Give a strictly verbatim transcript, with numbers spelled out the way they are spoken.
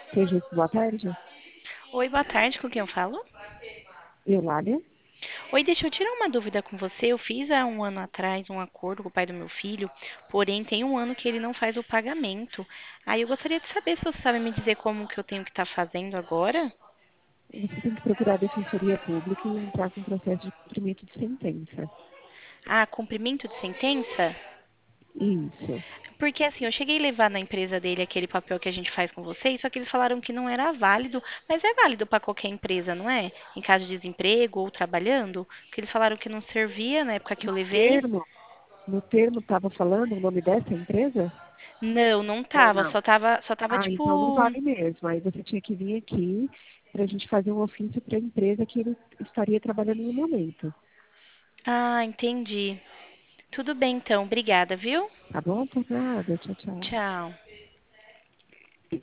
Seja, boa tarde. Oi, boa tarde, com quem eu falo? Eulália. Oi, deixa eu tirar uma dúvida com você. Eu fiz há um ano atrás um acordo com o pai do meu filho, porém tem um ano que ele não faz o pagamento. Aí eu gostaria de saber se você sabe me dizer como que eu tenho que estar fazendo agora? Você tem que procurar a Defensoria Pública e entrar com processo de cumprimento de sentença. Ah, cumprimento de sentença? Isso. Porque assim, eu cheguei a levar na empresa dele aquele papel que a gente faz com vocês, só que eles falaram que não era válido, mas é válido para qualquer empresa, não é? Em caso de desemprego ou trabalhando, porque eles falaram que não servia na época que eu No levei. termo, no termo estava falando o nome dessa empresa? Não, não Ou tava, não? só tava, só tava Ah, então não tipo, vale mesmo. Aí você tinha que vir aqui para a gente fazer um ofício para a empresa que ele estaria trabalhando no momento. ah, entendi. Tudo bem então, obrigada, viu? Tá bom? Por nada. Tchau, tchau. Tchau.